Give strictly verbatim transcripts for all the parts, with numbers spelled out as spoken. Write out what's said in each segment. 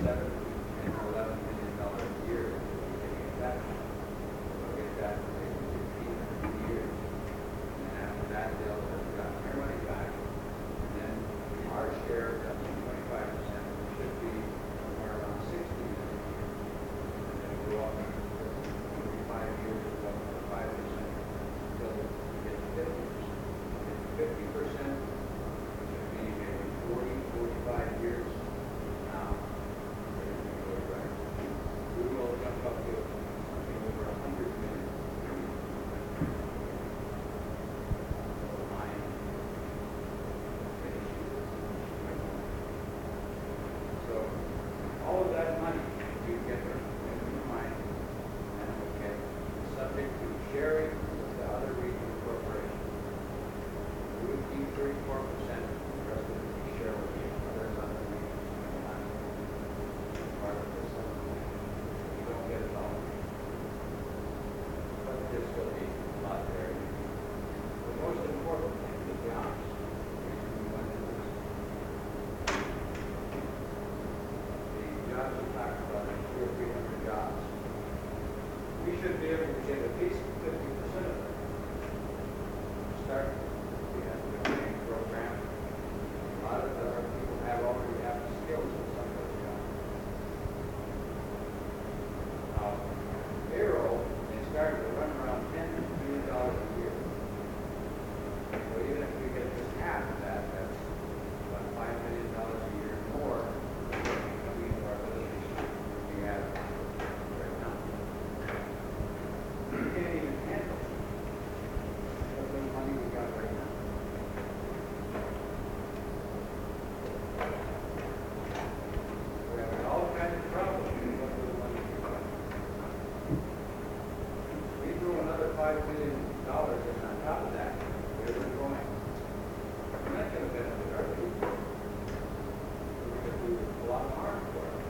seven, ten, or eleven million dollars a year, if they get that money. They'll get that for maybe fifteen or twenty years. And then after that, they'll have gotten their money back. And then our share comes to twenty-five percent, which should be somewhere around sixty million a year. And then go up every five years, go up to five percent until we get to fifty percent. fifty percent should be maybe forty, forty-five years now. Everything goes right. We will jump up to something over a hundred million. So all of that money you get from the mine, and it will get subject to sharing with the other regional corporations. We would keep thirty-four percent, the rest of it we share with the others on the region. Part of this, you don't get it all. But there's still be a lot there. The most important thing is the jobs. We went to this. The jobs we talked about, like two or three hundred jobs. We should be able to get at least fifty percent of them. Start. We have the training program. A lot of our people have already have the skills of some of those jobs. Uh, payroll, they started to run around ten million dollars a year. So even if we get just half of that, that's about five million dollars a year more coming into our village than we have right now. We can't even handle the little money we got right now. We're having all kinds of problems with what little money we got. We threw another five million dollars in on top of that. Where we're going. We're not going to benefit our people. We're going to do a lot of harm for us.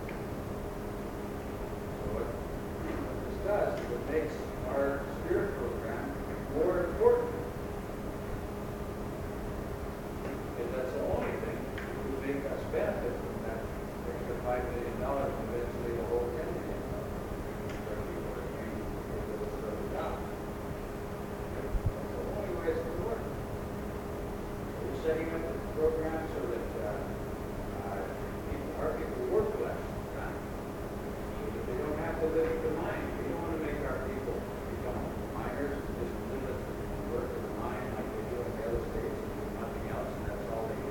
So what this does is it makes our spirit program more important. Because that's the only thing that will make us benefit from that extra five million dollars and eventually the whole ten million dollars. Our people are going to get those sort of jobs. That's the only way it's going to work. We're setting up the program so that uh, uh, people, our people work less time, so that they don't have to live at the mine. We don't want to make our people become miners and just live at and work at the mine like they do in the other states and do nothing else, and that's all they do.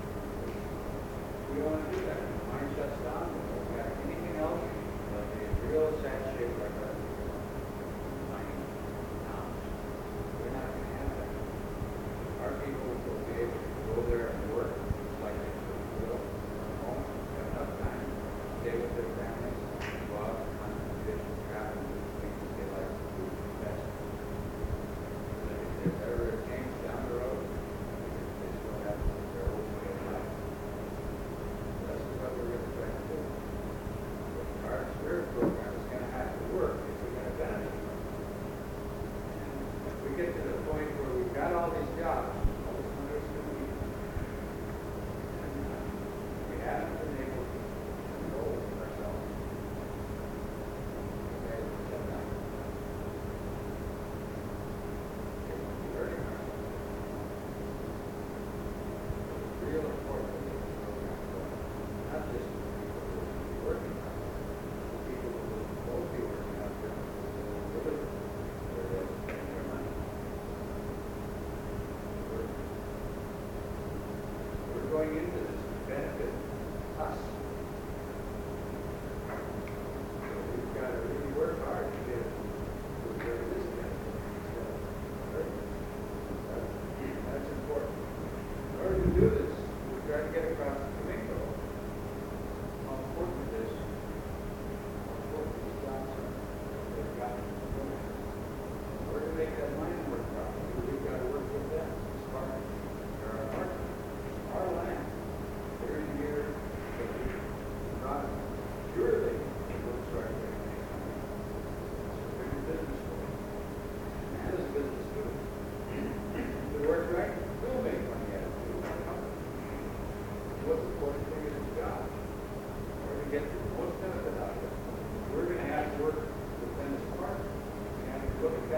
We don't want to do that. When the mine shuts down, we won't have anything else. They'll be in real sad shape like our mining towns. We're not going to have that. Our people will be able to go there and work like they will from home, have enough time to stay with their families, go out and hunt and fish and travel and do things that they like to do best. So that if there's ever a change down the road, they still have their own way of life. This is what we're really trying to do. Our spirit program is going to have to work if we're going to benefit from it. And if we get to the point where we've got all these jobs, all this money is going to be, and uh, we haven't been able to control ourselves. Okay, we'll shut down. Okay, we'll be hurting ourselves. It's real important to get this program going. Not just the people who will be working on it, the people who will both be working out there, who will live where they'll spend their money.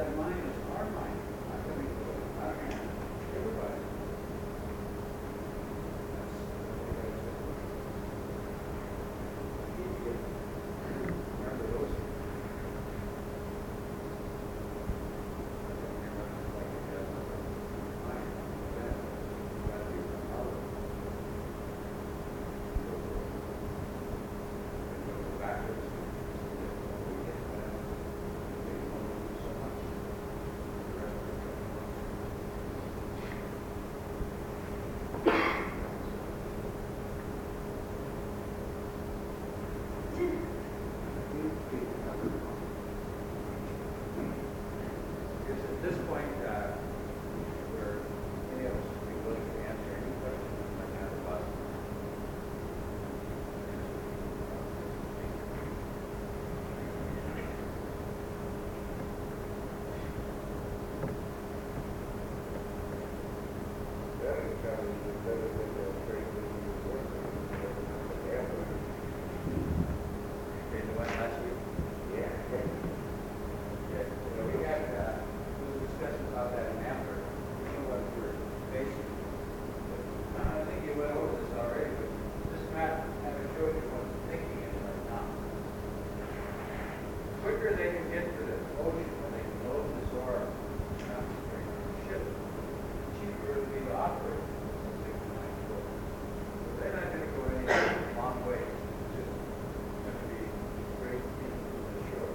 everybody's mind is our mind. Not gonna be our mind. Everybody. That's what we gotta do. Need to get- Remember those. Because at this point, uh, we're, any of us would be willing to answer any questions you might have about it. Okay, the one last week? Yeah. Yeah, you know, we had, uh, we were discussing about that in Amber, you know what we're facing. But I think you went over this already, but this map kind of shows you what the thinking is right now. The quicker they can get to the ocean, when they can load this ore, concentrate on the ship, the cheaper it'll be to operate. Six to nine foot. So they're not gonna go any long way, it's just gonna be straight into the shore.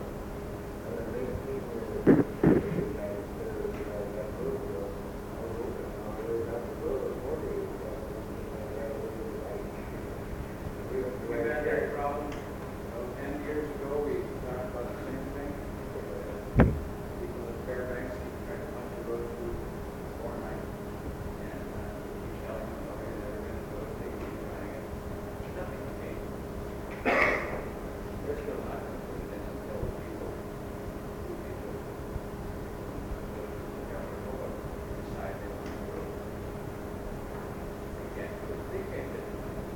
We've had that problem, you know, ten years ago, we talked about the same thing. People in Fairbanks, trying to punch the road through four nine. And, uh, we tell them, okay, they're gonna go, they keep trying it. There's nothing to gain. They're still not gonna put it in until those people, who people, the government will decide they want to go. They can't do it, they can't get it.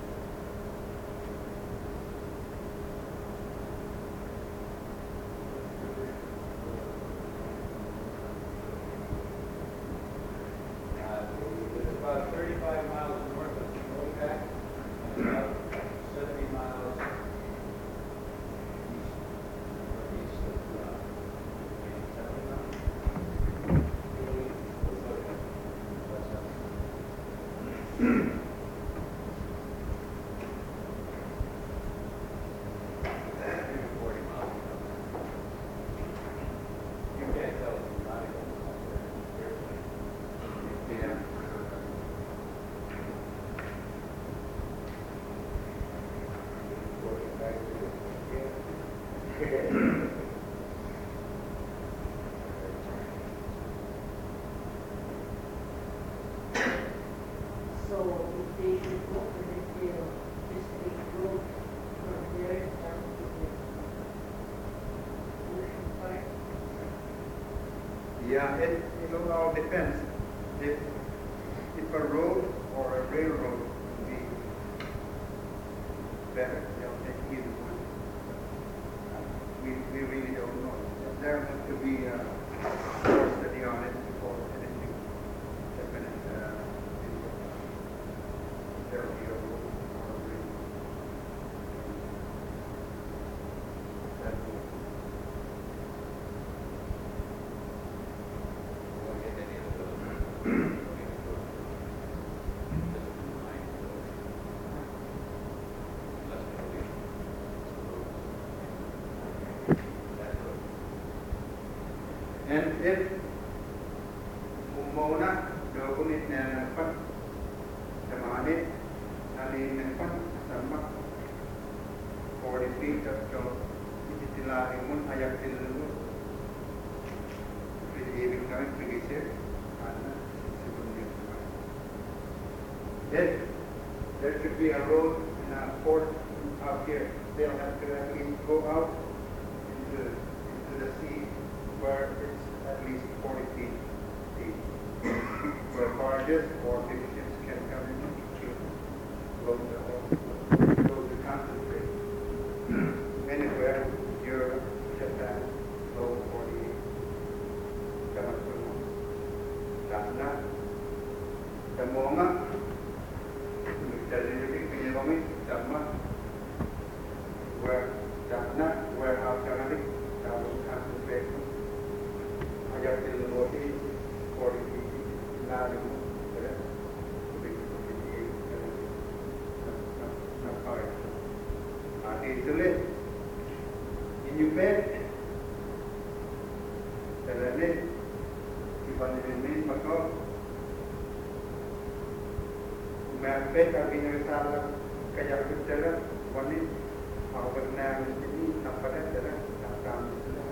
Uh, It's about thirty-five miles north of Mopac, and about seventy miles east, northeast of, uh, seventy miles. What's that? Maybe forty miles. You can't tell it's not even up there. Yeah. So if they go and they feel this big road from there down to the ocean part, Yeah, it, it will all depends. If, if a road or a railroad would be better, they'll take either one. We, we really don't know. There has to be a more study on it before anything definite. Uh, there will be a road or a railroad. That will We won't get any of those. We don't even go through. Just in line with those. Unless we leave some roads. That road. And if mumona dokunit na pan tamani alin na pan sama forty feet of so itila imun ayak tilu receiving coming previous ana then there should be a road and a port out here. They'll have to at least go out into into the sea where it's at least forty feet deep. Where barges or big ships can come in to load the whole, load the concentrate. Anywhere, Europe, Japan, low forty-eight. Tamonga, Mitari Pinyomi, Dhamma, where Dhamna, warehouse Kanadi, Tamu concentration. I got the Lodi, forty feet, Nadu, Itulah ini bed, terlebih dibanding ini maka merpek kami salah kayak betul, wanita awak benar ini nampak adalah nakam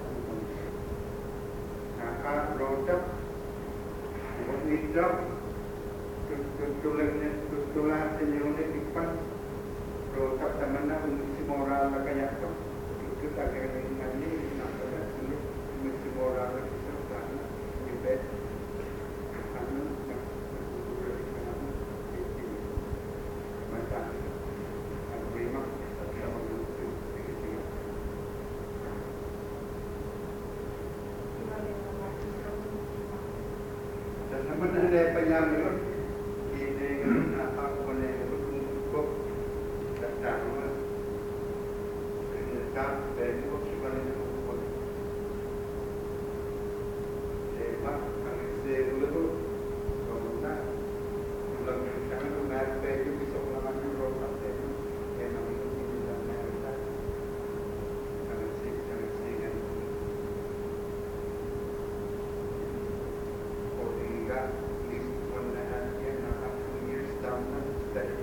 nakam roda, wanita tutulannya tutulan senyumnya dipan. Rotak temannya untuk moral kayak tu, itu tak kena dengan ini, nak kena sini untuk moral itu kan, lebih anu nak berbuat dengan itu macam agreement sama itu begitu. Dan mana ada penyambut ini apa boleh berkumpul. Taruh dekat dari waktu ini pun semak kami selalu berguna dalam kami mengenai baju bisa melakukan rotan itu yang namanya ini dan mereka kami sih kami sih kan orang list mengenai yang akan years down dari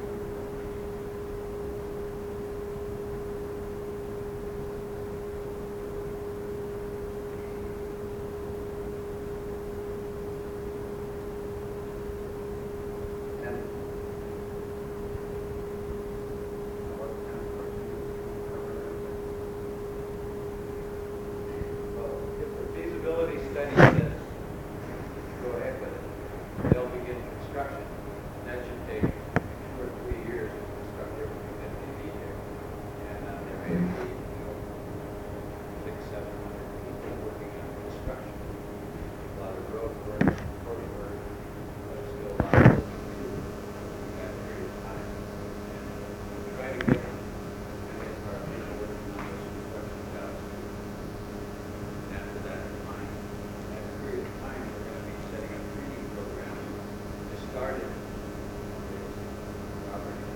Feasibility study says, go ahead with it. They'll begin construction. That should take two or three years to construct everything that they need there. And uh, there may be, you know, six, seven hundred people working on construction. A lot of road work, road work, but still a lot of work to do in that period of time. And uh, try to get many of our people working on those construction jobs. After that time, that period of time, we're going to be setting up training programs to start it. Robert and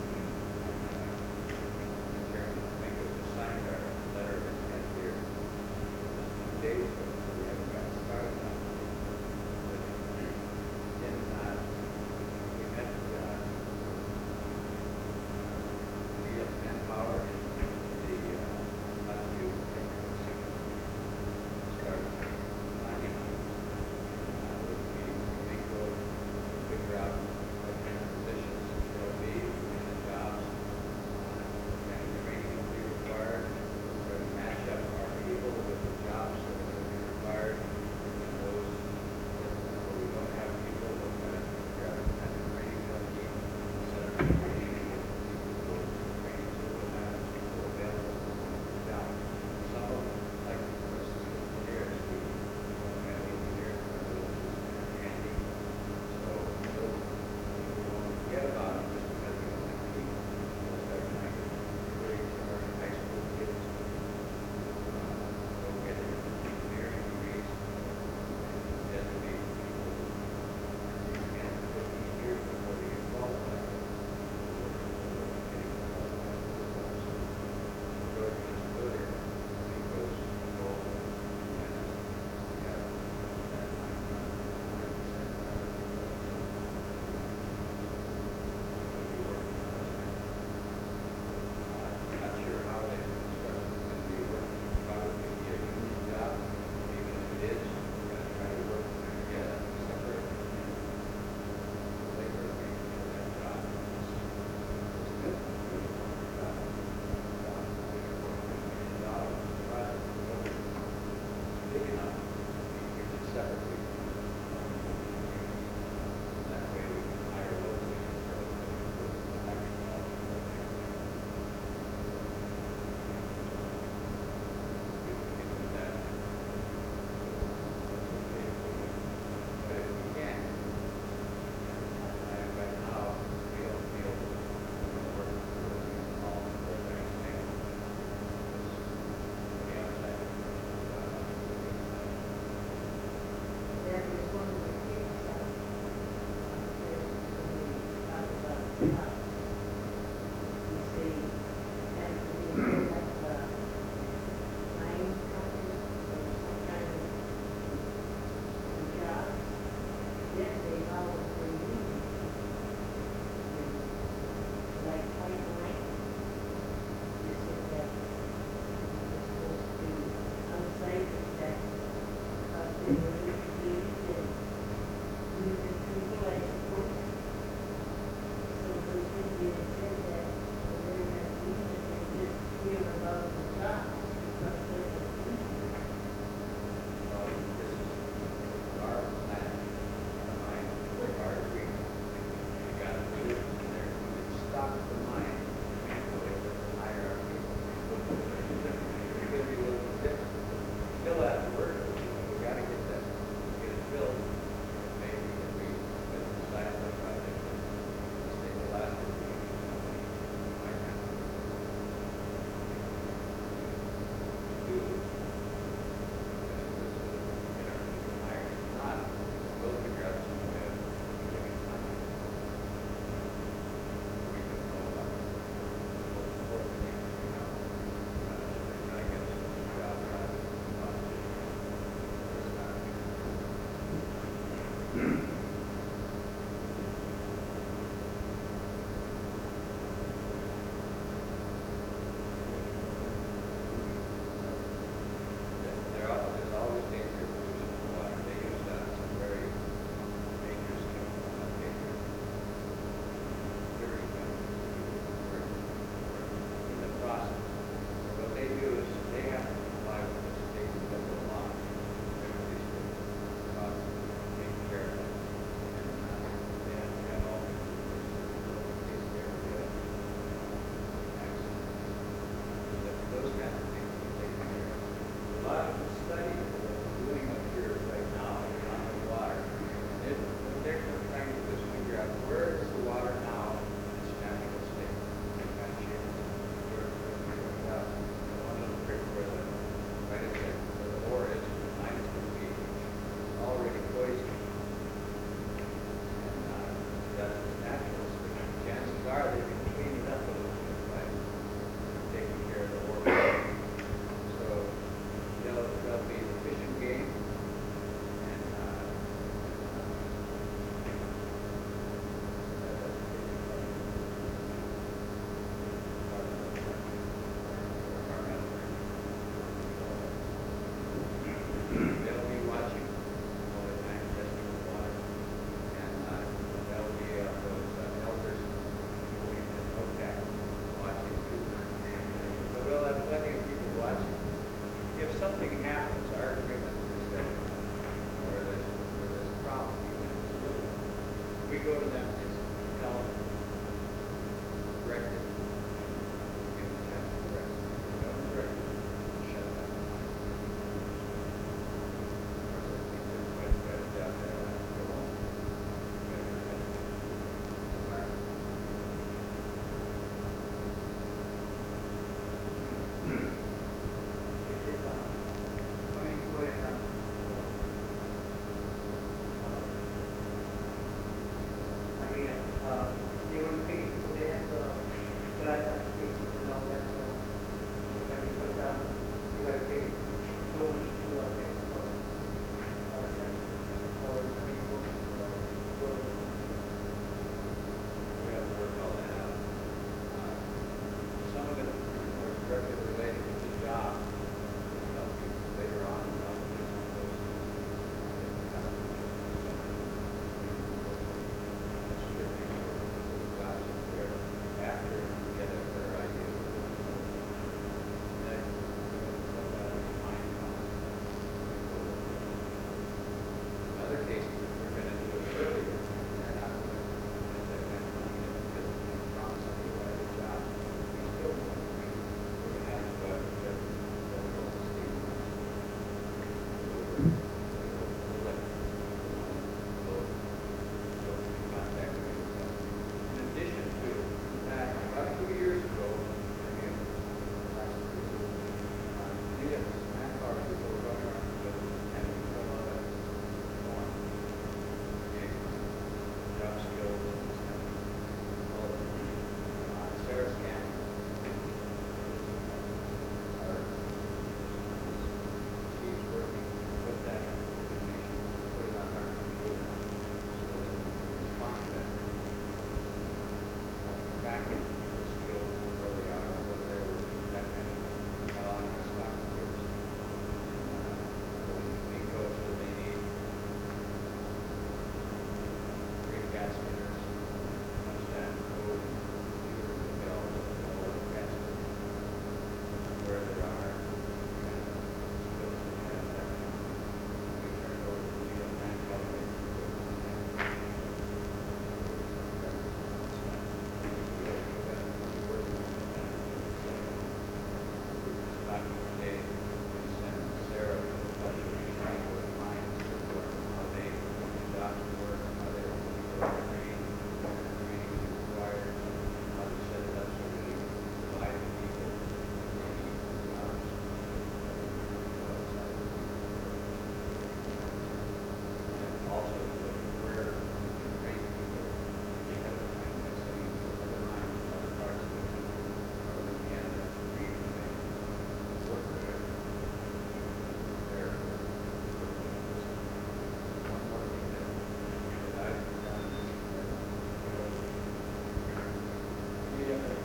Chairman Minkus signed our letter of intent here two days ago, so we haven't got started on it. But then uh, we met uh, D S Manpower and the uh, last few technicals. Start planning on uh, with meetings with Minko, figure out what kind of positions there'll be in the jobs, what kind of training will be required, sort of match up our people with the jobs that are going to be get manpower people running around with and fill out that form. Okay. Job skills and stuff. Well, uh, Sarah Scan. Our, she's working with that information, put it on our computer, so that it's response that back into the skills, where they are, whether they're working, that kind of thing. How long it's stock years. Uh, we coach that they need three gas meters, understand code, computer, bill, or gas meters, where there are, kind of, skills that you have that. We turn it over to Leo and Kelly. Also, where train people, they have the time to study other lines, other parts of the country, or Louisiana, read and they work there. There. One more thing that, that I've done is, we have a,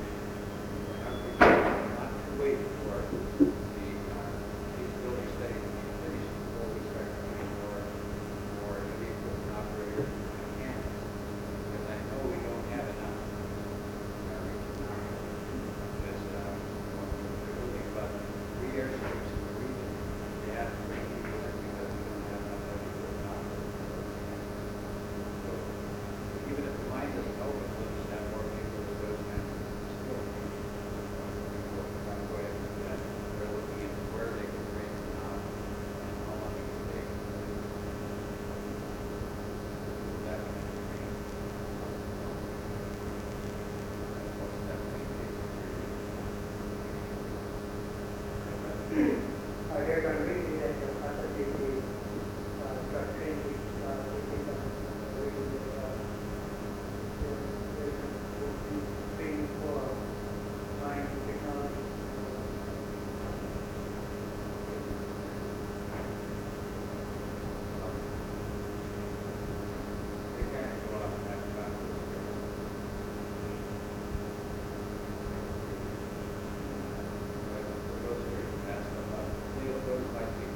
not to wait for the, uh, feasibility study to be finished before we start doing more or heavy equipment operators and mechanics, because I know we don't have enough in our region now. Because, uh, we're building about three airships in the region, we have to bring people in because we don't have enough heavy equipment operators. So, even if the mine doesn't open, we'll just have more people with those kinds of skills. So, I'm going to do that. We're looking into where they can bring them now and how long it can take. That kind of training. Most definitely takes I read on reading that the other day, the uh, truck train which uh, we take on very good, uh, training for science and technology. They kind of go off that path. But for those who are asking about, Leo goes by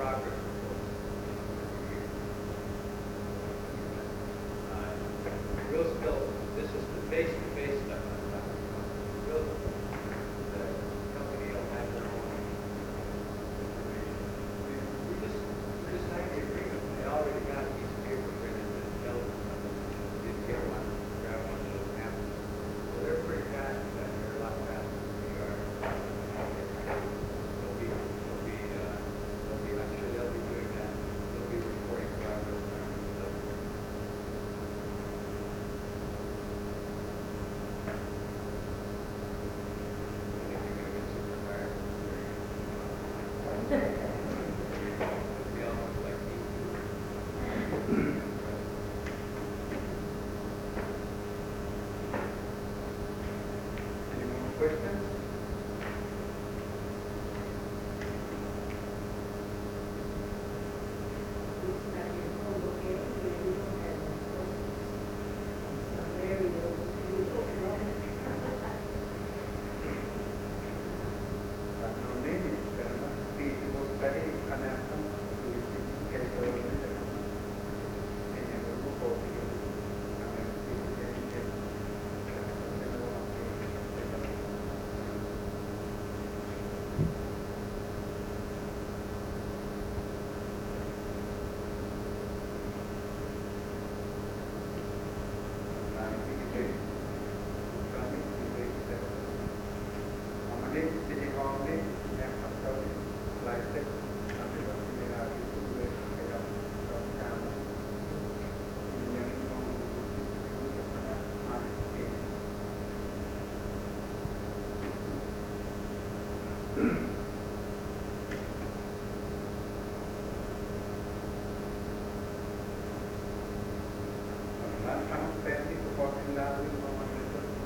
progress reports. Uh, We'll still, this is the face-to-face stuff I'm talking about. We'll, the company will have their own. We we just, we just signed the agreement. They already got a piece of paper printed that tells them didn't get one, grab one of those maps. So they're pretty fast, at that. They're a lot faster than we are. They'll be, they'll be, uh, they'll be, I'm sure they'll be doing that. They'll be reporting progress on our stuff. I think you're gonna get super tired. It'll be almost like me too. Any more questions? It's not in convocation, we don't have some very low, we don't know. But no name is karena di was tadi karena apa di kayak ini yang berbuku itu karena di jadi nanti kita kami kita Amade City Hall में मैं आपका live से आपके पास मेरा YouTube में मेरा काम engineering को अपना आगे Last time spent in the fourteen thousand one hundred.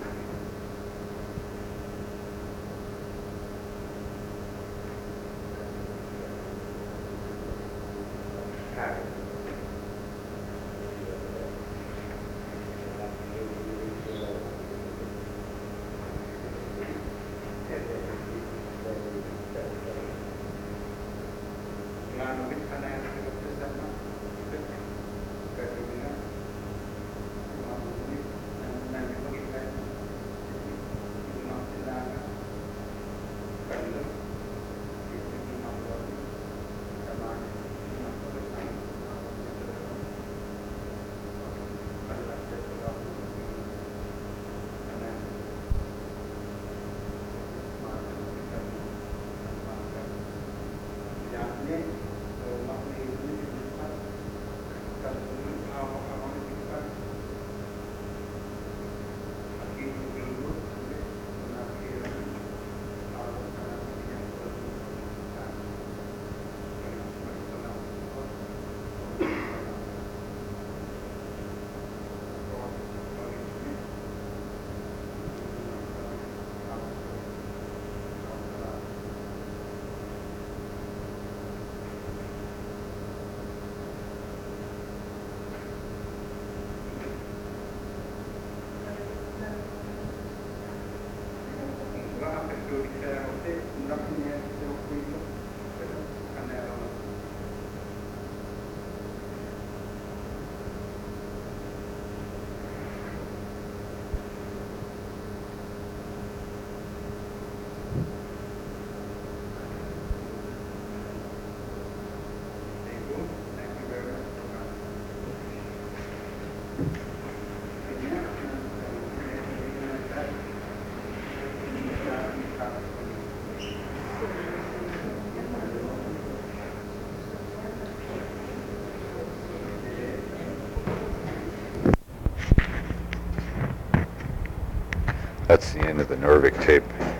Lalu kita naik ke bersama kita ke dunia semua ini dan nanti kita semua silakan kalau kita mampu sama semua bersama adalah sesuatu karena maka kita memakai yang ini makna ini dibuat kalau awal-awal dibuat lagi dulu penafsiran awal-awal yang berbuat dengan masalah apa itu kita nanti naknya seperti itu karena orang Thank you. Thank you very much. That's the end of the Norvik tape.